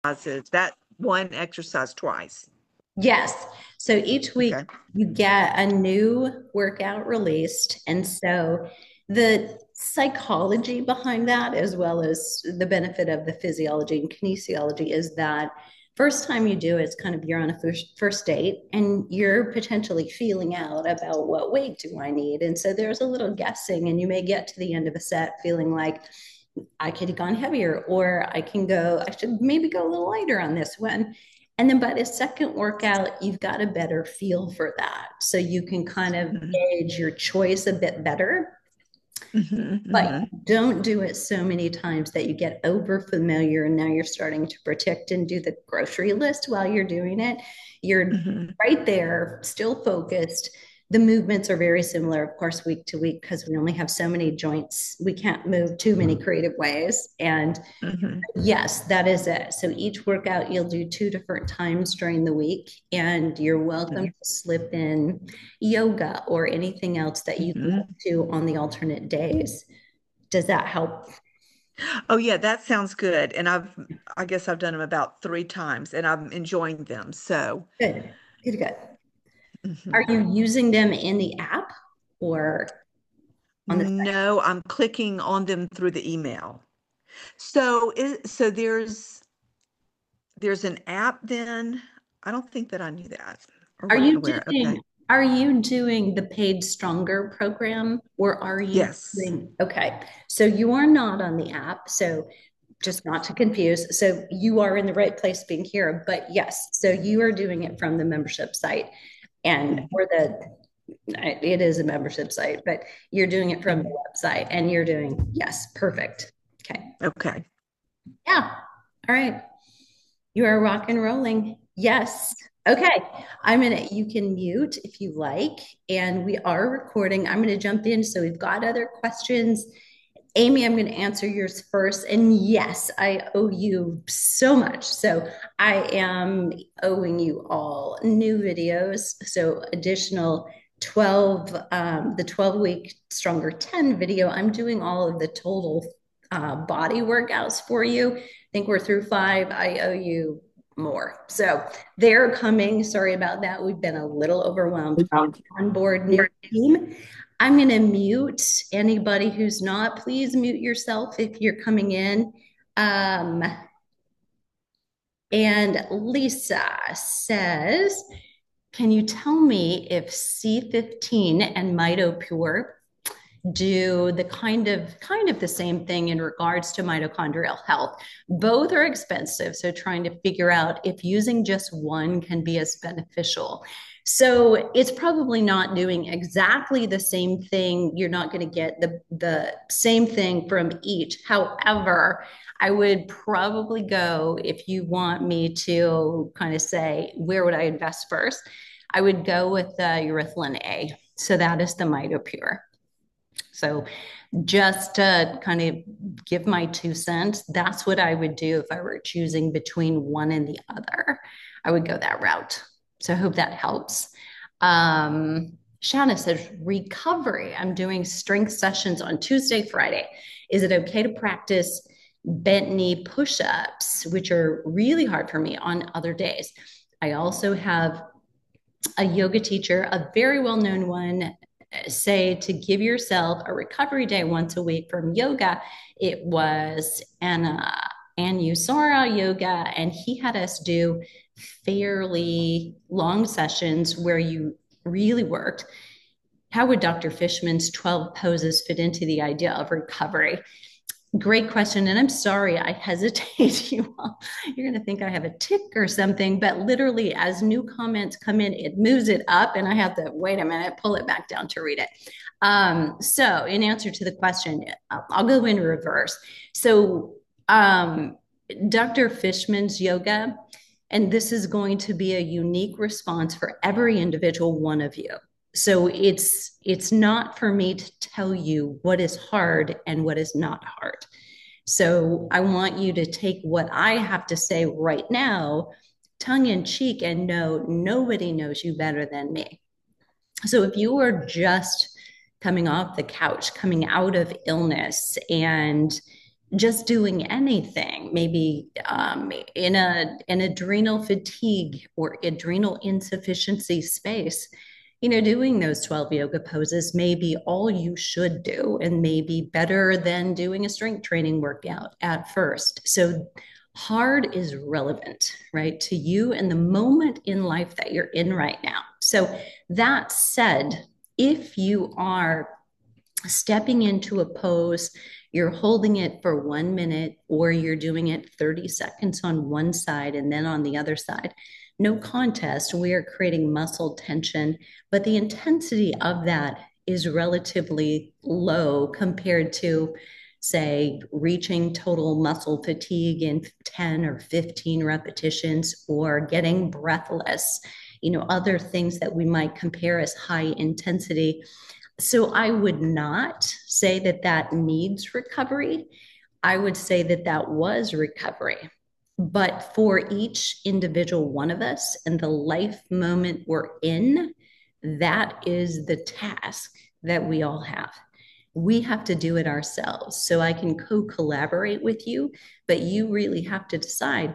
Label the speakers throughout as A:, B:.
A: that one exercise twice.
B: Yes. So each week
A: Okay.
B: you get a new workout released. And so the psychology behind that, as well as the benefit of the physiology and kinesiology, is that first time you do it, it's kind of you're on a first date and you're potentially feeling out about what weight do I need. And so there's a little guessing, and you may get to the end of a set feeling like I could have gone heavier, or I should maybe go a little lighter on this one. And then by the second workout, you've got a better feel for that. So you can kind of
A: Mhm.
B: gauge your choice a bit better,
A: Mhm.
B: but
A: Mhm.
B: don't do it so many times that you get over familiar and now you're starting to protect and do the grocery list while you're doing it. You're
A: Mhm.
B: right there, still focused. The movements are very similar, of course, week to week, because we only have so many joints. We can't move too many creative ways. And
A: Mhm.
B: yes, that is it. So each workout you'll do two different times during the week, and you're welcome
A: Mhm.
B: to slip in yoga or anything else that you
A: Mhm.
B: like to on the alternate days. Does that help?
A: Oh yeah, that sounds good. And I guess I've done them about 3 times and I'm enjoying them. So,
B: Good, good, good. Are
A: mhm.
B: you using them in the app or on the site?
A: No, I'm clicking on them through the email. So there's an app then. I don't think that I knew that or
B: Are
A: wasn't
B: you
A: aware.
B: doing
A: Okay.
B: are you doing the Paid Stronger program, or are you
A: Yes.
B: doing okay? So you are not on the app. So just not to confuse. So you are in the right place being here, but yes, so you are doing it from the membership site and
A: Mhm.
B: or the it is a membership site, but you're doing it from the
A: Mhm.
B: website and you're doing yes, perfect. Okay.
A: Okay.
B: Yeah. All right. You are rock and rolling. Yes. Okay. You can mute if you like, and we are recording. I'm gonna jump in. So we've got other questions. Amy, I'm going to answer yours first. And yes, I owe you so much. So I am owing you all new videos. So additional 12, the 12-week Stronger 10 video, I'm doing all of the total body workouts for you. I think we're through 5. I owe you more. So they're coming. Sorry about that. We've been a little overwhelmed. On board new team. I'm going to mute anybody who's not. Please mute yourself if you're coming in. Um, and Lisa says, can you tell me if C15 and MitoPure do the kind of the same thing in regards to mitochondrial health? Both are expensive, so trying to figure out if using just one can be as beneficial. So it's probably not doing exactly the same thing. You're not going to get the same thing from each. However, I would probably go, if you want me to kind of say where would I invest first, I would go with the Erythrin A. So that is the MitoPure. So just to kind of give my 2 cents, that's what I would do if I were choosing between one and the other. I would go that route. So I hope that helps. Shanna says, recovery. I'm doing strength sessions on Tuesday, Friday. Is it okay to practice bent knee push ups, which are really hard for me on other days? I also have a yoga teacher, a very well known one, say to give yourself a recovery day once a week from yoga. It was Anusara yoga, and he had us do fairly long sessions where you really worked. How would Dr. Fishman's 12 poses fit into the idea of recovery? Great question. And I'm sorry, I hesitate you all. You're going to think I have a tick or something, but literally, as new comments come in, it moves it up, and I have to wait a minute, pull it back down to read it. So, in answer to the question, I'll go in reverse. So, Dr. Fishman's yoga, and this is going to be a unique response for every individual one of you. So it's not for me to tell you what is hard and what is not hard. So I want you to take what I have to say right now, tongue in cheek, and know nobody knows you better than me. So if you are just coming off the couch, coming out of illness, and just doing anything, maybe in an adrenal fatigue or adrenal insufficiency space, doing those 12 yoga poses may be all you should do and may be better than doing a strength training workout at first. So hard is relevant, right, to you and the moment in life that you're in right now. So that said, if you are stepping into a pose, you're holding it for 1 minute, or you're doing it 30 seconds on one side and then on the other side, no contest. We are creating muscle tension, but the intensity of that is relatively low compared to, say, reaching total muscle fatigue in 10 or 15 repetitions, or getting breathless, other things that we might compare as high intensity. So I would not say that that needs recovery. I would say that that was recovery. But for each individual one of us and the life moment we're in, that is the task that we all have. We have to do it ourselves. So I can co-collaborate with you, but you really have to decide,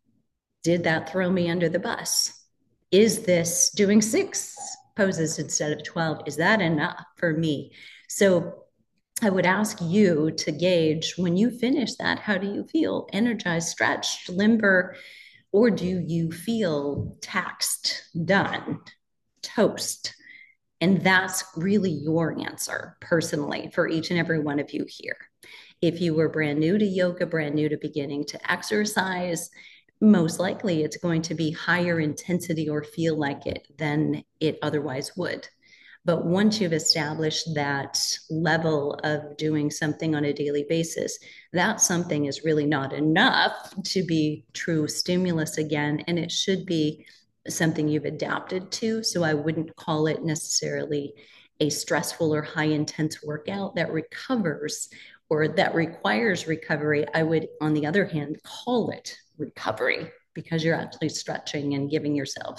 B: did that throw me under the bus? Is this doing 6 poses instead of 12? Is that enough for me? So I would ask you to gauge, when you finish that, how do you feel? Energized, stretched, limber, or do you feel taxed, done, toast? And that's really your answer personally for each and every one of you here. If you were brand new to yoga, brand new to beginning to exercise, most likely it's going to be higher intensity or feel like it than it otherwise would. But once you've established that level of doing something on a daily basis, that something is really not enough to be true stimulus again. And it should be something you've adapted to. So I wouldn't call it necessarily a stressful or high intense workout that recovers or that requires recovery. I would, on the other hand, call it recovery, because you're actually stretching and giving yourself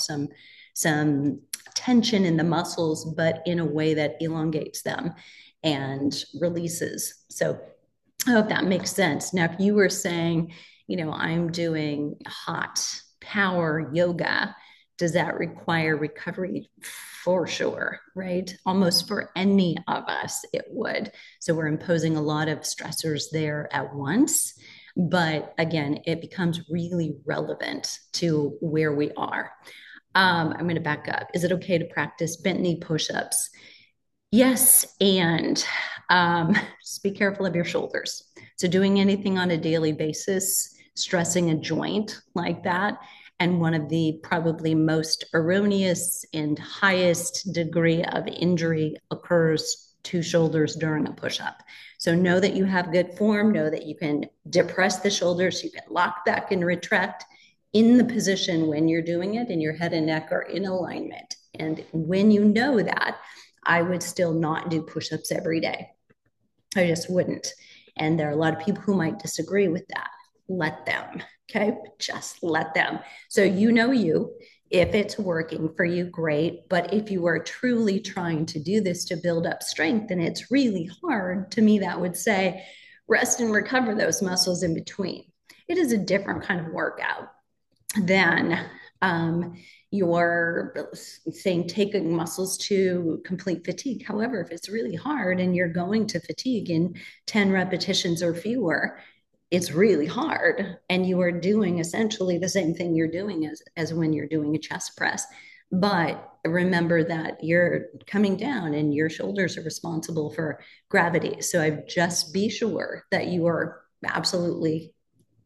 B: some tension in the muscles, but in a way that elongates them and releases. So I hope that makes sense. Now, if you were saying, I'm doing hot power yoga, does that require recovery? For sure, right? Almost for any of us, it would. So we're imposing a lot of stressors there at once. But again, it becomes really relevant to where we are. I'm going to back up. Is it okay to practice bent knee push-ups? Yes, and just be careful of your shoulders. So doing anything on a daily basis, stressing a joint like that, and one of the probably most erroneous and highest degree of injury occurs to shoulders during a push-up. So know that you have good form, know that you can depress the shoulders, you can lock back and retract in the position when you're doing it, and your head and neck are in alignment. And when you know that, I would still not do push-ups every day. I just wouldn't. And there are a lot of people who might disagree with that. Let them, okay? Just let them. So you, if it's working for you, great. But if you are truly trying to do this to build up strength and it's really hard, to me, that would say rest and recover those muscles in between. It is a different kind of workout than you're saying taking muscles to complete fatigue. However, if it's really hard and you're going to fatigue in 10 repetitions or fewer, it's really hard. And you are doing essentially the same thing you're doing as when you're doing a chest press. But remember that you're coming down and your shoulders are responsible for gravity. So I just be sure that you are absolutely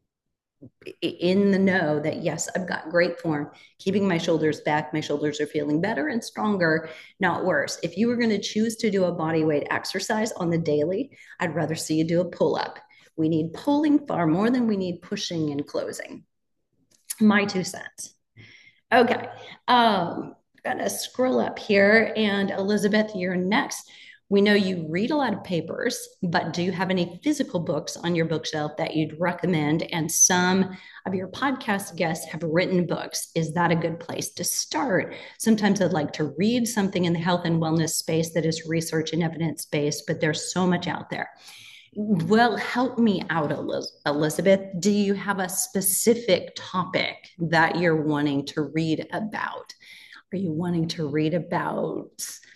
B: in the know that, yes, I've got great form, keeping my shoulders back. My shoulders are feeling better and stronger, not worse. If you were going to choose to do a body weight exercise on the daily, I'd rather see you do a pull-up. We need pulling far more than we need pushing and closing. My 2 cents. Okay. Gonna scroll up here, and Elizabeth, you're next. We know you read a lot of papers, but do you have any physical books on your bookshelf that you'd recommend? And some of your podcast guests have written books. Is that a good place to start? Sometimes I'd like to read something in the health and wellness space that is research and evidence based, but there's so much out there. Well, help me out, Elizabeth. Do you have a specific topic that you're wanting to read about? Are you wanting to read about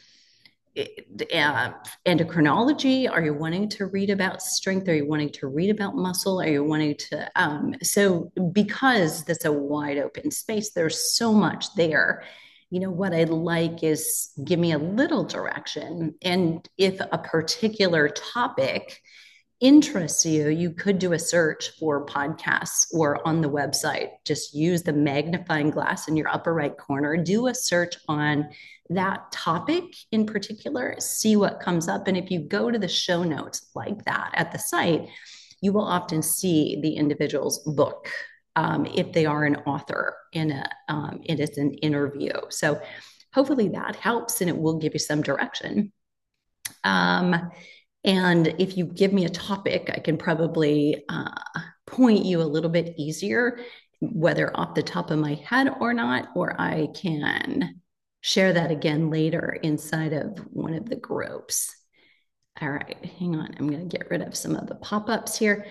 B: endocrinology? Are you wanting to read about strength? Are you wanting to read about muscle? Are you wanting to? So, because that's a wide open space, there's so much there. You know, what I'd like is give me a little direction. And if a particular topic interests you, you could do a search for podcasts or on the website. Just use the magnifying glass in your upper right corner, do a search on that topic in particular, see what comes up. And if you go to the show notes like that at the site, you will often see the individual's book. If they are an author it is an interview. So hopefully that helps and it will give you some direction. And if you give me a topic, I can probably point you a little bit easier, whether off the top of my head or not, or I can share that again later inside of one of the groups. All right, hang on. I'm going to get rid of some of the pop-ups here.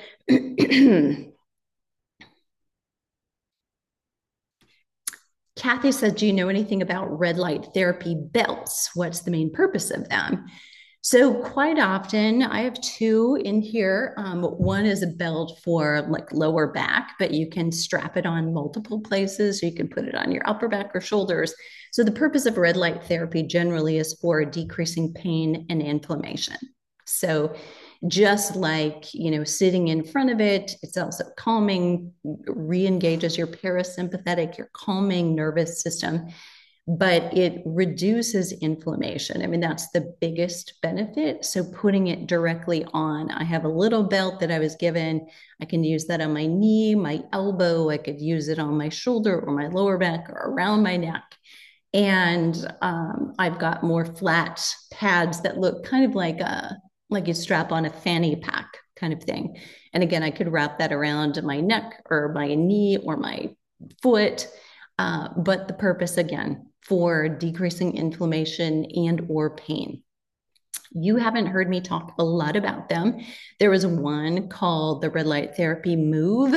B: Kathy says, do you know anything about red light therapy belts? What's the main purpose of them? So quite often, I have two in here. One is a belt for like lower back, but you can strap it on multiple places. You can put it on your upper back or shoulders. So the purpose of red light therapy generally is for decreasing pain and inflammation. So just like, you know, sitting in front of it, it's also calming, re-engages your parasympathetic, your calming nervous system, but it reduces inflammation. I mean, that's the biggest benefit. So putting it directly on, I have a little belt that I was given. I can use that on my knee, my elbow. I could use it on my shoulder or my lower back or around my neck. And I've got more flat pads that look kind of like you strap on a fanny pack kind of thing. And again, I could wrap that around my neck or my knee or my foot. But the purpose, again, for decreasing inflammation and or pain. You haven't heard me talk a lot about them. There was one called the Red Light Therapy Move.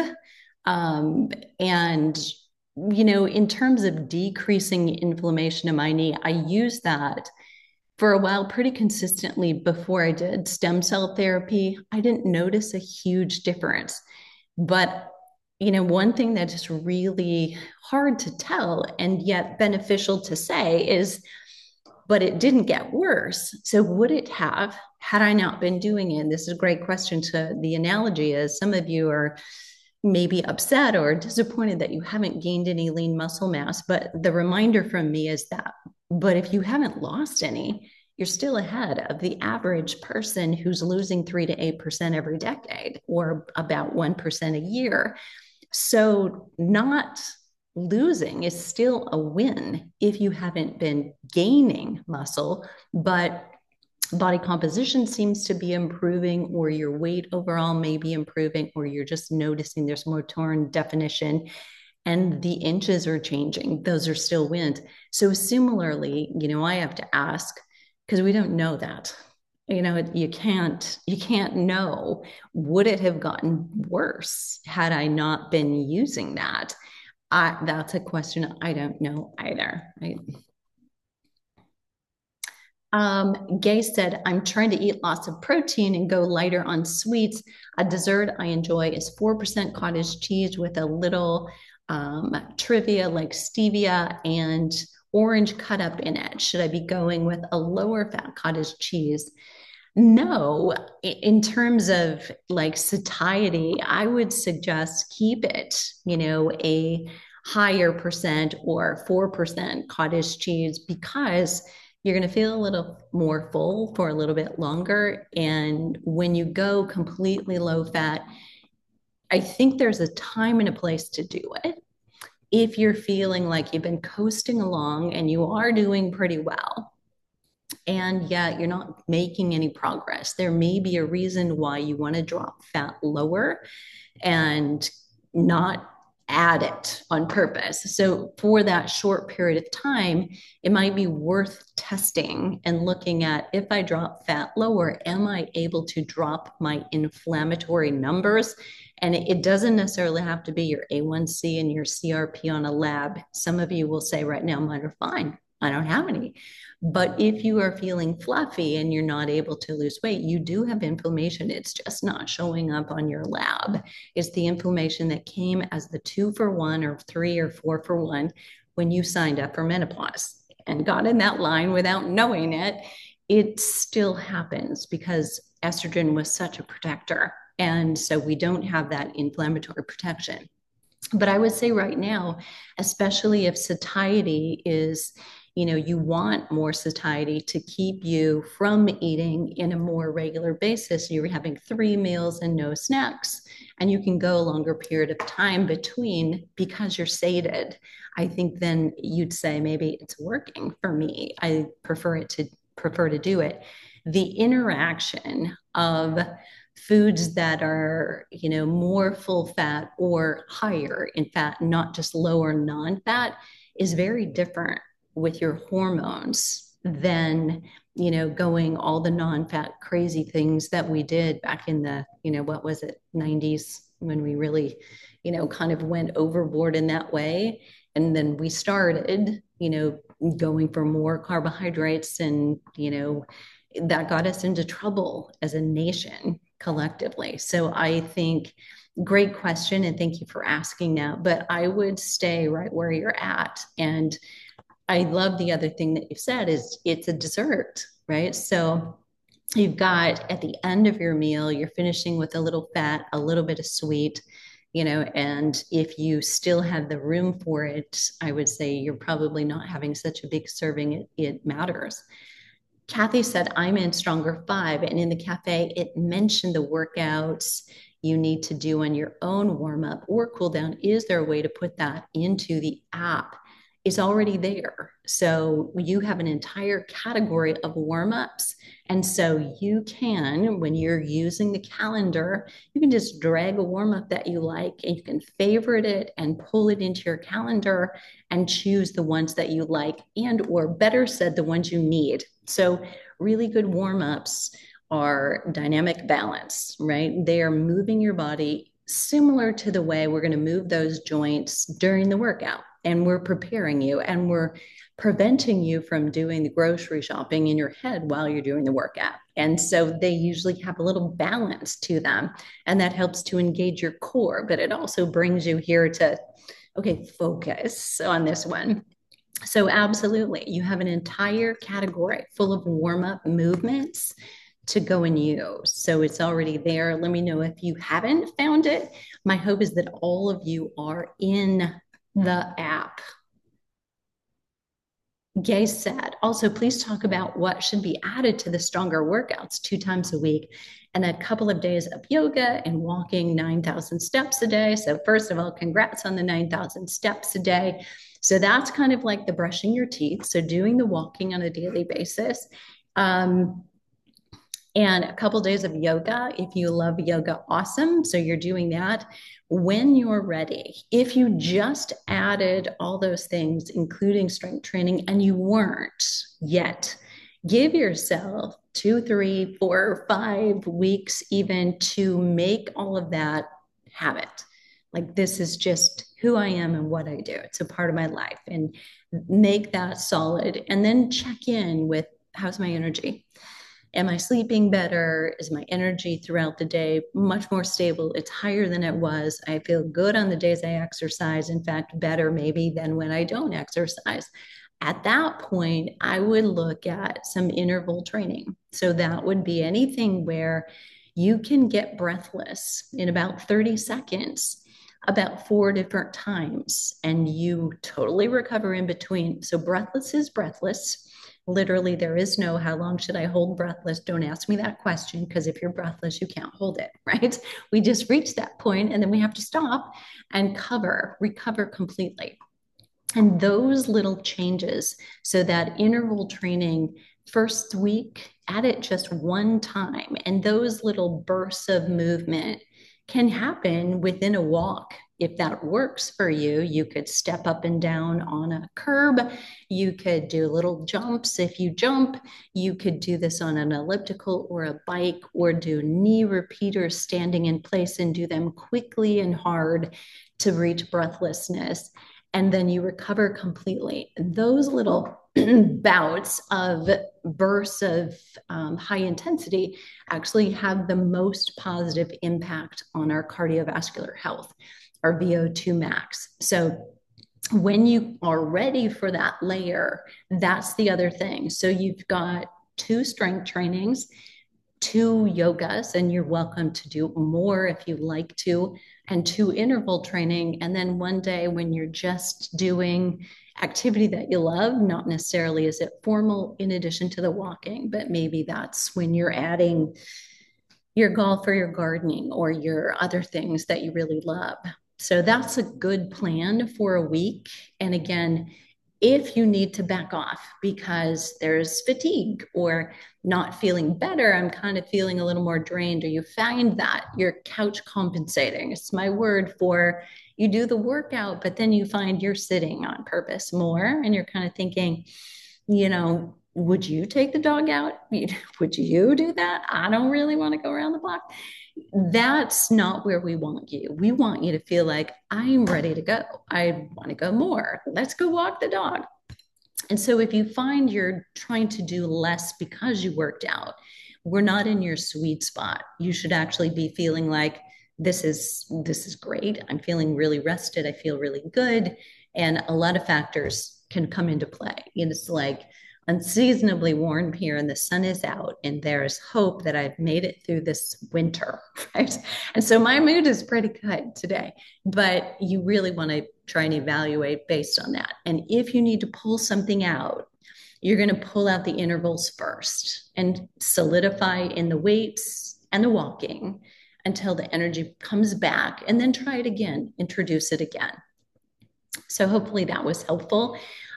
B: And, you know, in terms of decreasing inflammation in my knee, I used that for a while pretty consistently before I did stem cell therapy. I didn't notice a huge difference. But you know, one thing that is really hard to tell and yet beneficial to say is, but it didn't get worse. So would it have had I not been doing it? And this is a great question. To the analogy is some of you are maybe upset or disappointed that you haven't gained any lean muscle mass. But the reminder from me is that, but if you haven't lost any, you're still ahead of the average person who's losing 3 to 8% every decade or about 1% a year. So not losing is still a win if you haven't been gaining muscle, but body composition seems to be improving, or your weight overall may be improving, or you're just noticing there's more torn definition and the inches are changing. Those are still wins. So similarly, you know, I have to ask because we don't know that. You know, you can't know, would it have gotten worse had I not been using that? That's a question I don't know either, right? Gay said, I'm trying to eat lots of protein and go lighter on sweets. A dessert I enjoy is 4% cottage cheese with a little trivia like stevia and orange cut up in it. Should I be going with a lower fat cottage cheese? No, in terms of like satiety, I would suggest keep it, you know, a higher percent or 4% cottage cheese because you're going to feel a little more full for a little bit longer. And when you go completely low fat, I think there's a time and a place to do it. If you're feeling like you've been coasting along and you are doing pretty well, and yet you're not making any progress, there may be a reason why you want to drop fat lower and not add it on purpose. So for that short period of time, it might be worth testing and looking at, if I drop fat lower, am I able to drop my inflammatory numbers? And it doesn't necessarily have to be your A1C and your CRP on a lab. Some of you will say right now, mine are fine. I don't have any. But if you are feeling fluffy and you're not able to lose weight, you do have inflammation. It's just not showing up on your lab. It's the inflammation that came as the 2-for-1 or 3 or 4-for-1 when you signed up for menopause and got in that line without knowing it. It still happens because estrogen was such a protector. And so we don't have that inflammatory protection. But I would say right now, especially if satiety is, you want more satiety to keep you from eating in a more regular basis. You're having 3 meals and no snacks, and you can go a longer period of time between because you're sated. I think then you'd say maybe it's working for me. I prefer to do it. The interaction of foods that are, more full fat or higher in fat, not just lower non-fat, is very different with your hormones than, going all the non-fat crazy things that we did back in the, what was it, 90s, when we really, kind of went overboard in that way. And then we started, going for more carbohydrates, and, that got us into trouble as a nation collectively. So I think great question, and thank you for asking that. But I would stay right where you're at. And I love the other thing that you said is it's a dessert, right? So you've got at the end of your meal, you're finishing with a little fat, a little bit of sweet, and if you still have the room for it, I would say you're probably not having such a big serving. It matters. Kathy said, I'm in Stronger 5, and in the cafe, it mentioned the workouts you need to do on your own warm up or cool down. Is there a way to put that into the app? It's already there. So you have an entire category of warm ups. And so you can, when you're using the calendar, you can just drag a warm up that you like, and you can favorite it and pull it into your calendar and choose the ones that you like, and, or better said, the ones you need. So really good warm-ups are dynamic balance, right? They are moving your body similar to the way we're going to move those joints during the workout. And we're preparing you, and we're preventing you from doing the grocery shopping in your head while you're doing the workout. And so they usually have a little balance to them, and that helps to engage your core, but it also brings you here to, okay, focus on this one. So absolutely, you have an entire category full of warm-up movements to go and use. So it's already there. Let me know if you haven't found it. My hope is that all of you are in the app. Gay said, also, please talk about what should be added to the Stronger workouts 2 times a week and a couple of days of yoga and walking 9,000 steps a day. So first of all, congrats on the 9,000 steps a day. So that's kind of like the brushing your teeth. So doing the walking on a daily basis. And a couple of days of yoga. If you love yoga, awesome. So you're doing that when you're ready. If you just added all those things, including strength training, and you weren't yet, give yourself 2, 3, 4, 5 weeks even to make all of that habit. Like, this is just who I am and what I do. It's a part of my life, and make that solid. And then check in with, how's my energy? Am I sleeping better? Is my energy throughout the day much more stable? It's higher than it was. I feel good on the days I exercise. In fact, better maybe than when I don't exercise. At that point, I would look at some interval training. So that would be anything where you can get breathless in about 30 seconds about 4 different times, and you totally recover in between. So breathless is breathless. Literally, there is no how long should I hold breathless. Don't ask me that question, because if you're breathless, you can't hold it, right? We just reach that point, and then we have to stop and recover completely. And those little changes, so that interval training first week, add it just 1 time. And those little bursts of movement can happen within a walk. If that works for you, you could step up and down on a curb. You could do little jumps. If you jump, you could do this on an elliptical or a bike, or do knee repeaters standing in place and do them quickly and hard to reach breathlessness. And then you recover completely. Those little bouts of bursts of high intensity actually have the most positive impact on our cardiovascular health, our VO2 max. So when you are ready for that layer, that's the other thing. So you've got 2 strength trainings, 2 yogas, and you're welcome to do more if you like to, and 2 interval training. And then one day when you're just doing activity that you love, not necessarily is it formal in addition to the walking, but maybe that's when you're adding your golf or your gardening or your other things that you really love. So that's a good plan for a week. And again, if you need to back off because there's fatigue or not feeling better, I'm kind of feeling a little more drained, or you find that you're couch compensating. It's my word for you do the workout, but then you find you're sitting on purpose more and you're kind of thinking, would you take the dog out? Would you do that? I don't really want to go around the block. That's not where we want you. We want you to feel like I'm ready to go. I want to go more. Let's go walk the dog. And so if you find you're trying to do less because you worked out, we're not in your sweet spot. You should actually be feeling like this is great. I'm feeling really rested. I feel really good. And a lot of factors can come into play. It's like unseasonably warm here and the sun is out and there's hope that I've made it through this winter, right? And so my mood is pretty good today, but you really want to try and evaluate based on that. And if you need to pull something out, you're going to pull out the intervals first and solidify in the weights and the walking until the energy comes back, and then try it again, introduce it again. So hopefully that was helpful.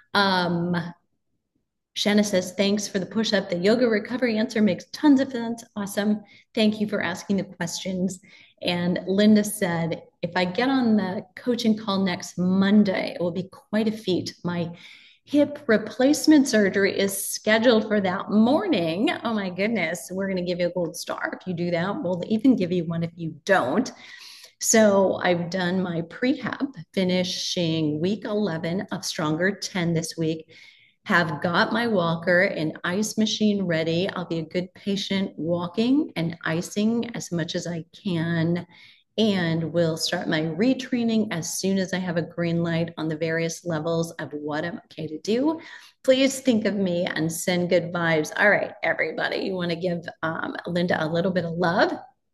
B: Shanna says, thanks for the push-up. The yoga recovery answer makes tons of sense. Awesome. Thank you for asking the questions. And Linda said, if I get on the coaching call next Monday, it will be quite a feat. My hip replacement surgery is scheduled for that morning. Oh my goodness. We're going to give you a gold star if you do that. We'll even give you one if you don't. So I've done my prehab, finishing week 11 of Stronger 10 this week. Have got my walker and ice machine ready. I'll be a good patient walking and icing as much as I can. And will start my retraining as soon as I have a green light on the various levels of what I'm okay to do. Please think of me and send good vibes. All right, everybody, you want to give Linda a little bit of love.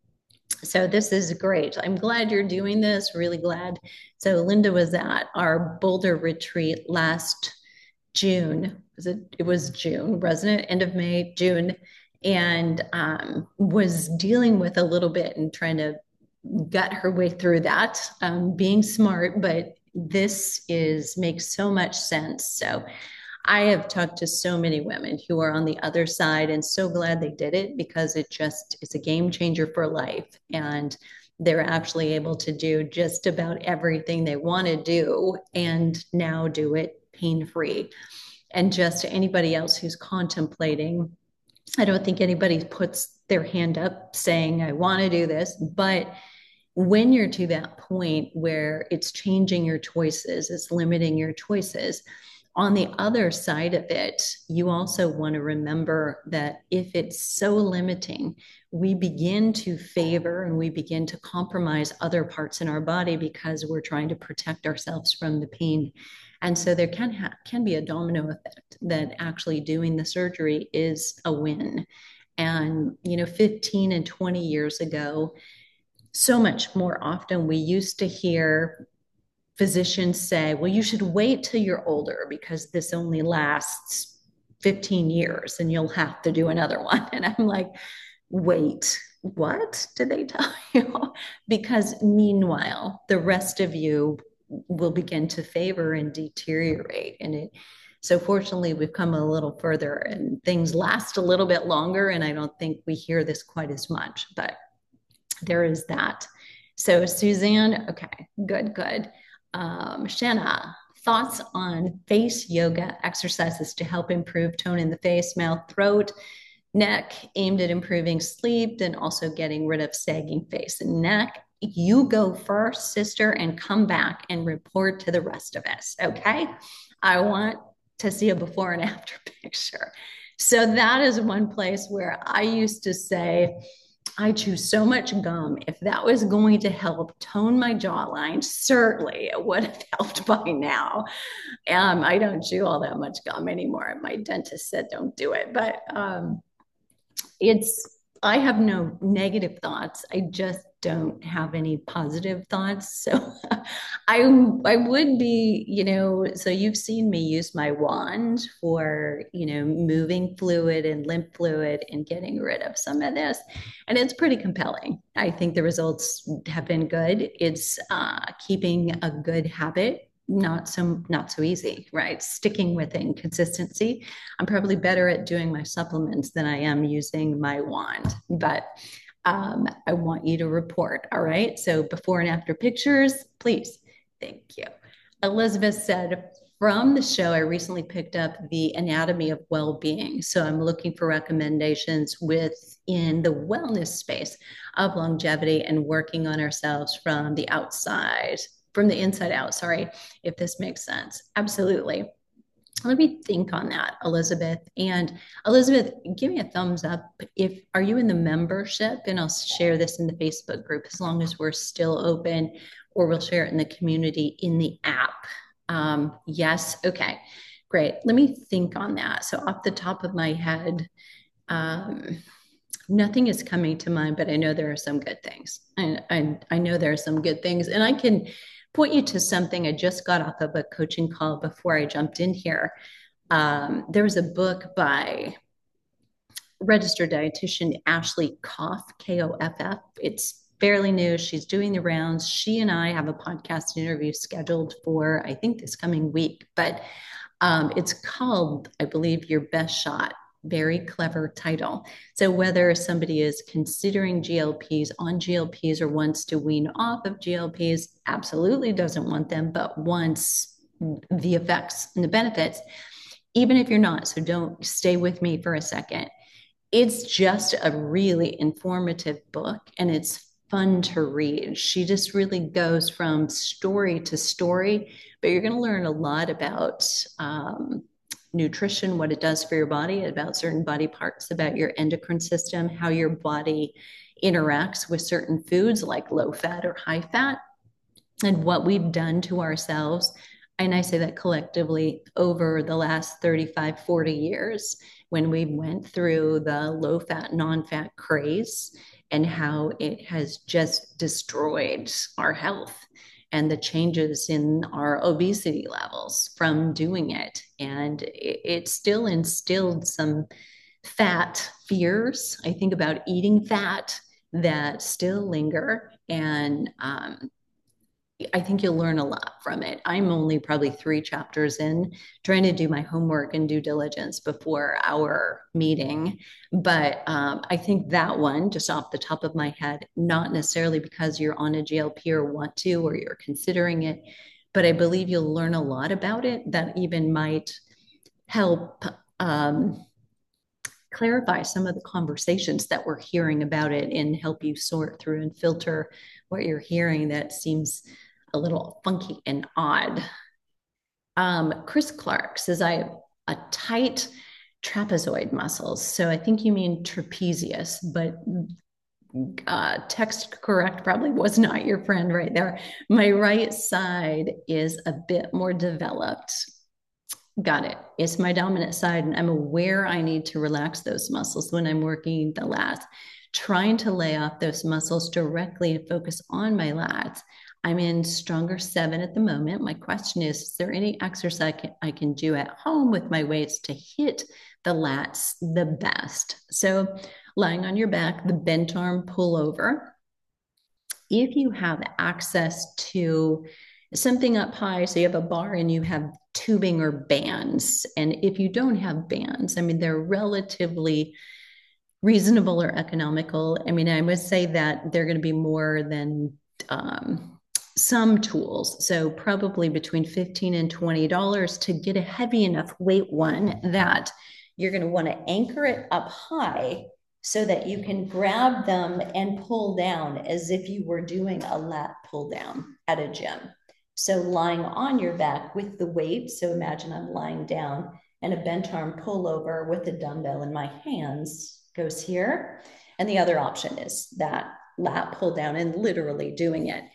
B: So this is great. I'm glad you're doing this, really glad. So Linda was at our Boulder retreat last June. It was June, wasn't it? End of May, June, and was dealing with a little bit and trying to gut her way through that, being smart, but this makes so much sense. So I have talked to so many women who are on the other side and so glad they did it, because it's a game changer for life. And they're actually able to do just about everything they want to do and now do it pain-free. And just anybody else who's contemplating, I don't think anybody puts their hand up saying, I want to do this, but when you're to that point where it's changing your choices, it's limiting your choices, on the other side of it, you also want to remember that if it's so limiting, we begin to favor and we begin to compromise other parts in our body because we're trying to protect ourselves from the pain. And so there can be a domino effect that actually doing the surgery is a win. And, 15 and 20 years ago, so much more often we used to hear physicians say, well, you should wait till you're older because this only lasts 15 years and you'll have to do another one. And I'm like, wait, what did they tell you? Because meanwhile, the rest of you will begin to favor and deteriorate. So fortunately, we've come a little further and things last a little bit longer. And I don't think we hear this quite as much, but there is that. So Suzanne, okay, good, good. Shanna, thoughts on face yoga exercises to help improve tone in the face, mouth, throat, neck, aimed at improving sleep and also getting rid of sagging face and neck. You go first, sister, and come back and report to the rest of us. Okay. I want to see a before and after picture. So that is one place where I used to say, I chew so much gum. If that was going to help tone my jawline, certainly it would have helped by now. I don't chew all that much gum anymore. My dentist said don't do it, but it's I have no negative thoughts. I just don't have any positive thoughts. So I would be, so you've seen me use my wand for, moving fluid and lymph fluid and getting rid of some of this. And it's pretty compelling. I think the results have been good. It's keeping a good habit not so easy, right? Sticking with it and consistency. I'm probably better at doing my supplements than I am using my wand, but I want you to report. All right. So before and after pictures, please. Thank you. Elizabeth said, from the show, I recently picked up The Anatomy of Well-Being. So I'm looking for recommendations within the wellness space of longevity and working on ourselves from the outside, from the inside out, sorry, if this makes sense. Absolutely. Let me think on that, Elizabeth. And Elizabeth, give me a thumbs up. Are you in the membership? And I'll share this in the Facebook group as long as we're still open, or we'll share it in the community in the app. Yes. Okay, great. Let me think on that. So off the top of my head, nothing is coming to mind, but I know there are some good things. I know there are some good things, and I can point you to something. I just got off of a coaching call before I jumped in here. There was a book by registered dietitian Ashley Koff, Koff. It's fairly new. She's doing the rounds. She and I have a podcast interview scheduled for, I think, this coming week, but it's called, I believe, Your Best Shot. Very clever title. So whether somebody is considering GLPs, on GLPs, or wants to wean off of GLPs, absolutely doesn't want them, but wants the effects and the benefits, even if you're not. So don't stay with me for a second. It's just a really informative book, and it's fun to read. She just really goes from story to story, but you're going to learn a lot about nutrition, what it does for your body, about certain body parts, about your endocrine system, how your body interacts with certain foods like low fat or high fat, and what we've done to ourselves. And I say that collectively over the last 35, 40 years, when we went through the low fat, non-fat craze, and how it has just destroyed our health and the changes in our obesity levels from doing it. And it still instilled some fat fears, I think, about eating fat that still linger. And I think you'll learn a lot from it. I'm only probably 3 chapters in, trying to do my homework and due diligence before our meeting. But I think that one, just off the top of my head, not necessarily because you're on a GLP or want to, or you're considering it, but I believe you'll learn a lot about it that even might help clarify some of the conversations that we're hearing about it, and help you sort through and filter what you're hearing that seems a little funky and odd. Chris Clark says, I have a tight trapezoid muscles. So I think you mean trapezius, but text correct probably was not your friend right there. My right side is a bit more developed. Got it. It's my dominant side, and I'm aware I need to relax those muscles when I'm working the lats, trying to lay off those muscles directly and focus on my lats. I'm in stronger 7 at the moment. My question is there any exercise I can do at home with my weights to hit the lats the best? So lying on your back, the bent arm pull over. If you have access to something up high, so you have a bar and you have tubing or bands, and if you don't have bands, I mean, they're relatively reasonable or economical. I mean, I would say that they're going to be more than some tools. So probably between $15 and $20 to get a heavy enough weight one that you're going to want to anchor it up high so that you can grab them and pull down as if you were doing a lat pull down at a gym. So lying on your back with the weight. So imagine I'm lying down and a bent arm pullover with a dumbbell in my hands goes here. And the other option is that lat pull down and literally doing it,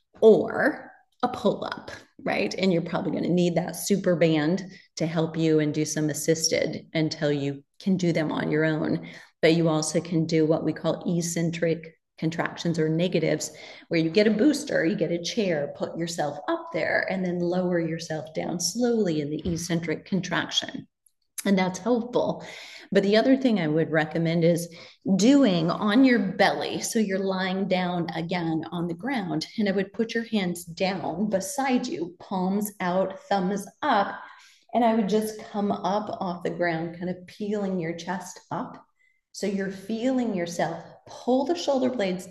B: or a pull up, right? And you're probably going to need that super band to help you and do some assisted until you can do them on your own. But you also can do what we call eccentric contractions or negatives, where you get a booster, you get a chair, put yourself up there, and then lower yourself down slowly in the eccentric contraction. And that's helpful. But the other thing I would recommend is doing on your belly. So you're lying down again on the ground, and I would put your hands down beside you, palms out, thumbs up. And I would just come up off the ground, kind of peeling your chest up. So you're feeling yourself pull the shoulder blades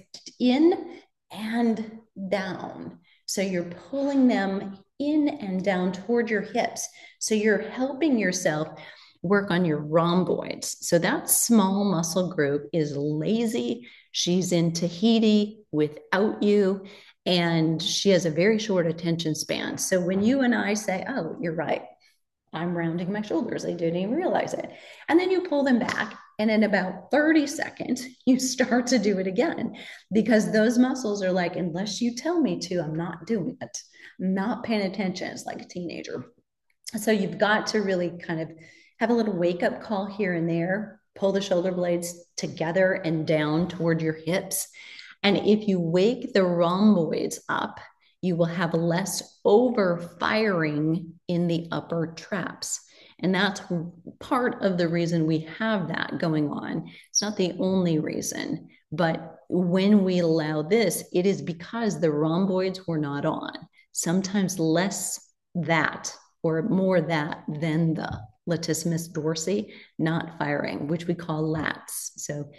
B: in and down. So you're pulling them in and down toward your hips. So you're helping yourself work on your rhomboids. So that small muscle group is lazy. She's in Tahiti without you, and she has a very short attention span. So when you and I say, oh, you're right, I'm rounding my shoulders, I didn't even realize it. And then you pull them back, and in about 30 seconds, you start to do it again, because those muscles are like, unless you tell me to, I'm not doing it. I'm not paying attention. It's like a teenager. So you've got to really kind of have a little wake up call here and there, pull the shoulder blades together and down toward your hips. And if you wake the rhomboids up, you will have less over firing in the upper traps. And that's part of the reason we have that going on. It's not the only reason, but when we allow this, it is because the rhomboids were not on. Sometimes less that or more that than the latissimus dorsi not firing, which we call lats. So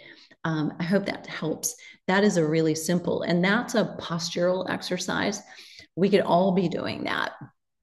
B: I hope that helps. That is a really simple, and that's a postural exercise. We could all be doing that.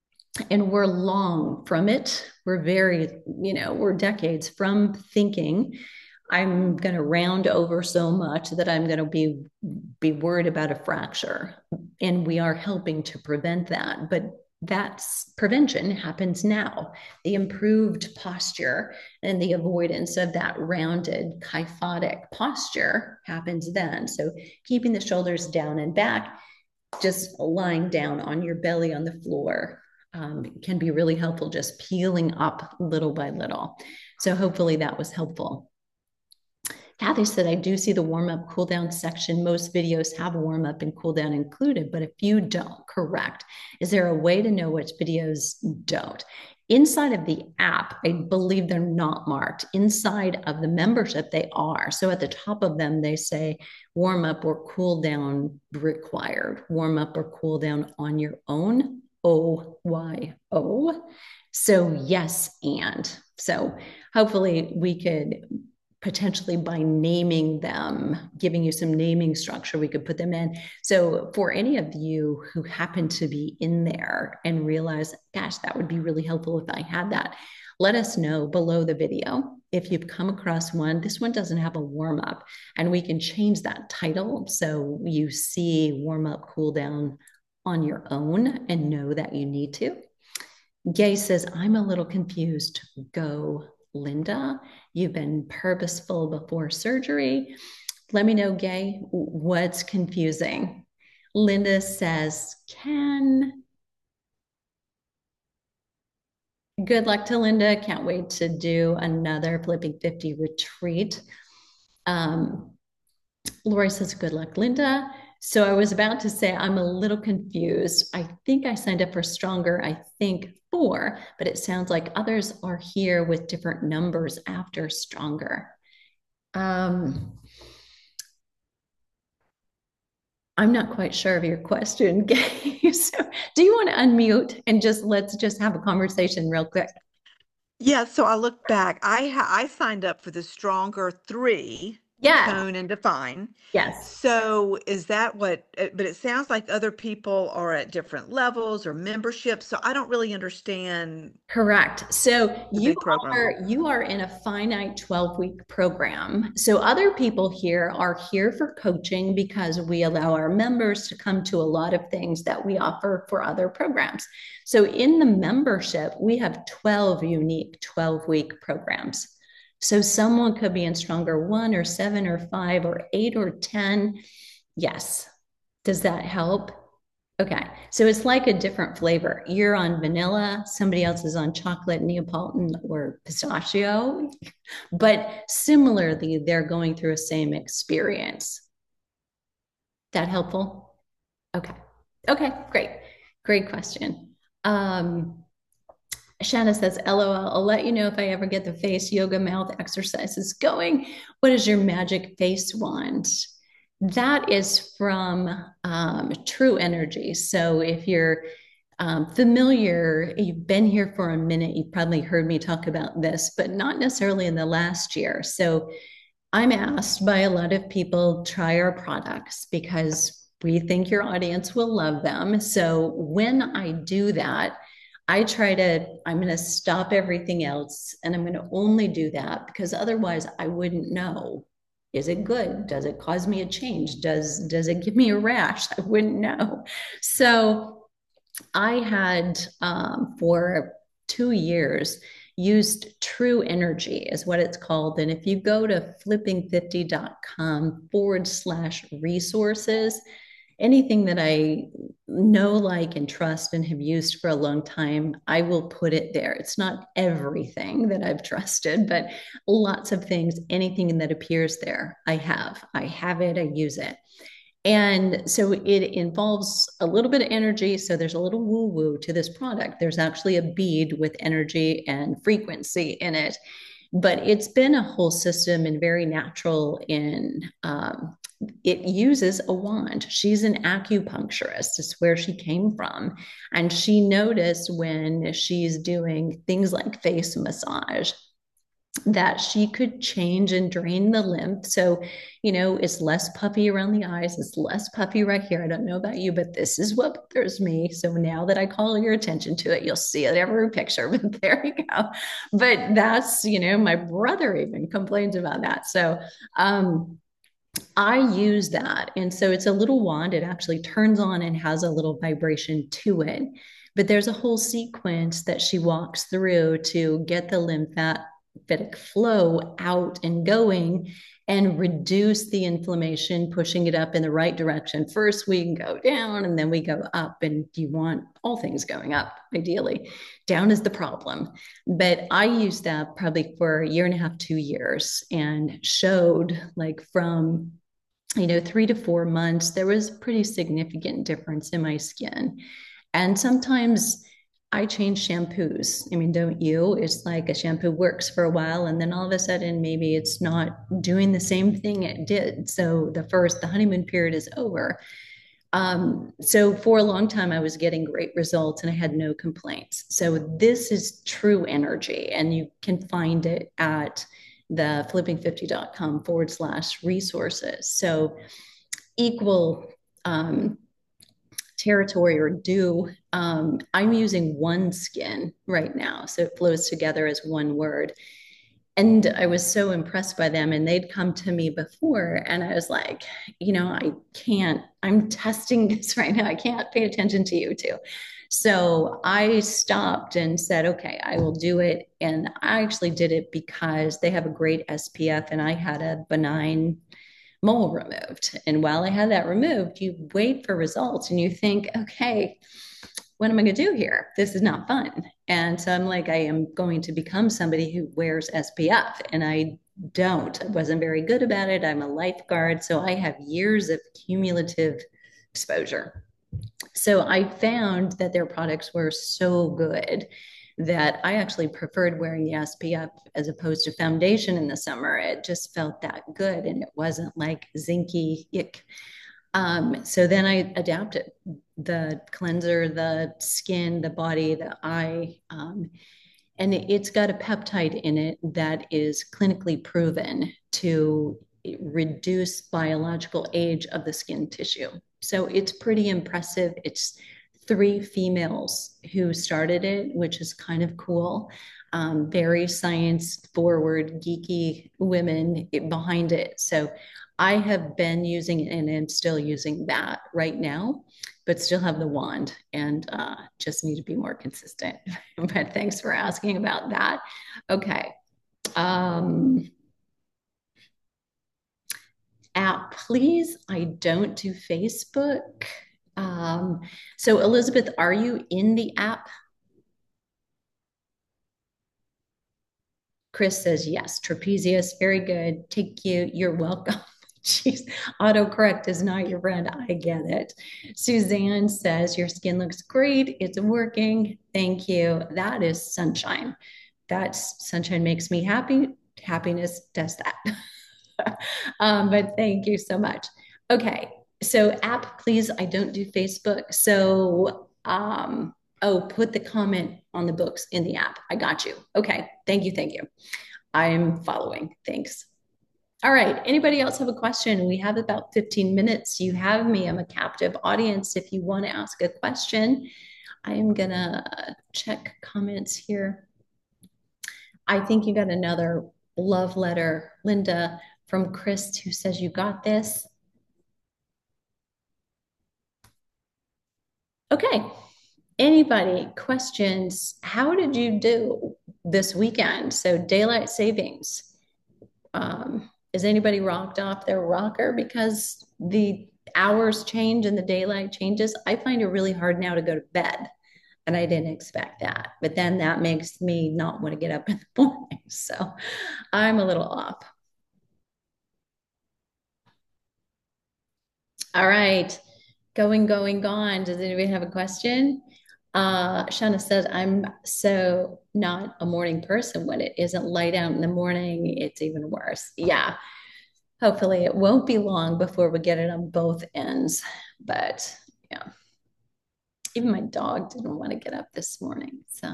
B: And we're long from it. We're very, we're decades from thinking I'm going to round over so much that I'm going to be worried about a fracture. And we are helping to prevent that. But that's prevention happens now. The improved posture and the avoidance of that rounded kyphotic posture happens then. So keeping the shoulders down and back, just lying down on your belly on the floor can be really helpful, just peeling up little by little. So hopefully that was helpful. Kathy said, I do see the warm-up cool-down section. Most videos have warm-up and cool-down included, but a few don't. Correct. Is there a way to know which videos don't? Inside of the app, I believe they're not marked. Inside of the membership, they are. So at the top of them, they say warm-up or cool-down required. Warm-up or cool-down on your own. OYO. So yes, and. So hopefully we could potentially, by naming them, giving you some naming structure, we could put them in. So for any of you who happen to be in there and realize, gosh, that would be really helpful if I had that, let us know below the video. If you've come across one, this one doesn't have a warm up, and we can change that title so you see warm up, cool down on your own and know that you need to. Gay says, I'm a little confused. Go, Linda. You've been purposeful before surgery. Let me know, Gay, what's confusing. Linda says, good luck to Linda. Can't wait to do another Flipping 50 retreat. Lori says, good luck, Linda. So I was about to say, I'm a little confused. I think I signed up for Stronger, I think 4, but it sounds like others are here with different numbers after Stronger. I'm not quite sure of your question, Gay. So do you want to unmute and let's just have a conversation real quick?
A: Yeah, so I look back. I signed up for the Stronger 3,
B: Yeah.
A: tone and define.
B: Yes.
A: So is that but it sounds like other people are at different levels or memberships, so I don't really understand
B: Correct. So
A: the big program.
B: you are in a finite 12-week program. So other people here are here for coaching because we allow our members to come to a lot of things that we offer for other programs. So in the membership, we have 12 unique 12-week programs. So someone could be in Stronger 1 or 7 or 5 or 8 or 10. Yes. Does that help? Okay, so it's like a different flavor. You're on vanilla, somebody else is on chocolate, Neapolitan, or pistachio, but similarly, they're going through a same experience. That helpful? Okay. Okay, great. Great question. Um, Shanna says, LOL, I'll let you know if I ever get the face yoga mouth exercises going. What is your magic face wand? That is from True Energy. So if you're familiar, you've been here for a minute, you've probably heard me talk about this, but not necessarily in the last year. So I'm asked by a lot of people, try our products because we think your audience will love them. So when I do that, I'm going to stop everything else and I'm going to only do that because otherwise I wouldn't know. Is it good? Does it cause me a change? Does it give me a rash? I wouldn't know. So I had for 2 years used True Energy is what it's called. And if you go to flipping50.com/resources, anything that I know, like, and trust and have used for a long time, I will put it there. It's not everything that I've trusted, but lots of things, anything that appears there, I have. I have it, I use it. And so it involves a little bit of energy. So there's a little woo woo to this product. There's actually a bead with energy and frequency in it. But it's been a whole system and very natural in it uses a wand. She's an acupuncturist. It's where she came from. And she noticed when she's doing things like face massage that she could change and drain the lymph. So, it's less puffy around the eyes, it's less puffy right here. I don't know about you, but this is what bothers me. So now that I call your attention to it, you'll see it every picture, but there you go. But that's, my brother even complains about that. So, I use that. And so it's a little wand. It actually turns on and has a little vibration to it. But there's a whole sequence that she walks through to get the lymphatic flow out and going and reduce the inflammation, pushing it up in the right direction. First, we can go down and then we go up. And you want all things going up, ideally. Down is the problem. But I used that probably for a year and a half, 2 years, and showed like from 3 to 4 months, there was a pretty significant difference in my skin. And sometimes I change shampoos. I mean, don't you? It's like a shampoo works for a while and then all of a sudden maybe it's not doing the same thing it did. So the honeymoon period is over. So for a long time, I was getting great results and I had no complaints. So this is True Energy, and you can find it at the flipping50.com/resources. So equal territory or due. I'm using OneSkin right now. So it flows together as one word. And I was so impressed by them. And they'd come to me before, and I was like, I'm testing this right now. I can't pay attention to you two. So I stopped and said, okay, I will do it. And I actually did it because they have a great SPF and I had a benign mole removed. And while I had that removed, you wait for results and you think, okay, what am I going to do here? This is not fun. And so I'm like, I am going to become somebody who wears SPF. And I don't. I wasn't very good about it. I'm a lifeguard. So I have years of cumulative exposure. So I found that their products were so good that I actually preferred wearing the SPF as opposed to foundation in the summer. It just felt that good and it wasn't like zinky ick. So then I adapted the cleanser, the skin, the body, the eye. And it's got a peptide in it that is clinically proven to reduce biological age of the skin tissue. So it's pretty impressive. It's three females who started it, which is kind of cool. Very science forward, geeky women behind it. So I have been using it and am still using that right now, but still have the wand and just need to be more consistent. But thanks for asking about that. Okay. App, please. I don't do Facebook. Um, so Elizabeth, are you in the app? Chris says yes. Trapezius, very good. Thank you. You're welcome. Jeez, autocorrect is not your friend. I get it. Suzanne says your skin looks great. It's working. Thank you. That is sunshine. That's sunshine makes me happy. Happiness does that. But thank you so much. Okay. So app, please. I don't do Facebook. So, oh, put the comment on the books in the app. I got you. Okay. Thank you. Thank you. I'm following. Thanks. All right. Anybody else have a question? We have about 15 minutes. You have me. I'm a captive audience. If you want to ask a question, I am going to check comments here. I think you got another love letter, Linda, from Chris, who says you got this. Okay. Anybody, questions? How did you do this weekend? So daylight savings. Is anybody rocked off their rocker because the hours change and the daylight changes? I find it really hard now to go to bed, and I didn't expect that. But then that makes me not want to get up in the morning. So I'm a little off. All right. Going, gone. Does anybody have a question? Shauna says, I'm so not a morning person. When it isn't light out in the morning, it's even worse. Yeah. Hopefully it won't be long before we get it on both ends. But yeah, even my dog didn't want to get up this morning. So.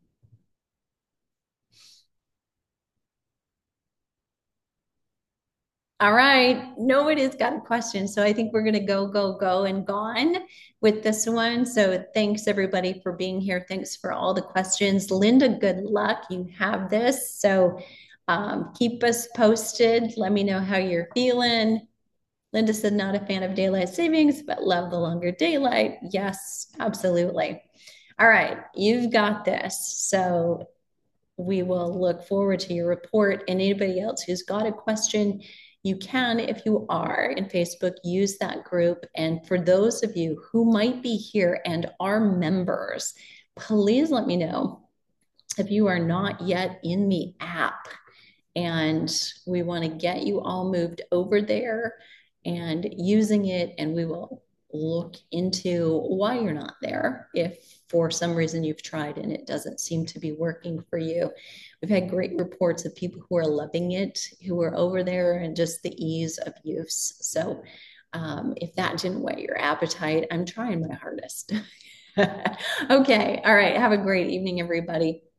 B: All right. Nobody's got a question. So I think we're going to go, and gone with this one. So thanks everybody for being here. Thanks for all the questions. Linda, good luck. You have this. So keep us posted. Let me know how you're feeling. Linda said, not a fan of daylight savings, but love the longer daylight. Yes, absolutely. All right. You've got this. So we will look forward to your report. And anybody else who's got a question, you can, if you are in Facebook, use that group. And for those of you who might be here and are members, please let me know if you are not yet in the app. And we want to get you all moved over there and using it. And we will look into why you're not there if for some reason you've tried and it doesn't seem to be working for you. We've had great reports of people who are loving it, who are over there, and just the ease of use. So if that didn't whet your appetite, I'm trying my hardest. Okay. All right. Have a great evening, everybody.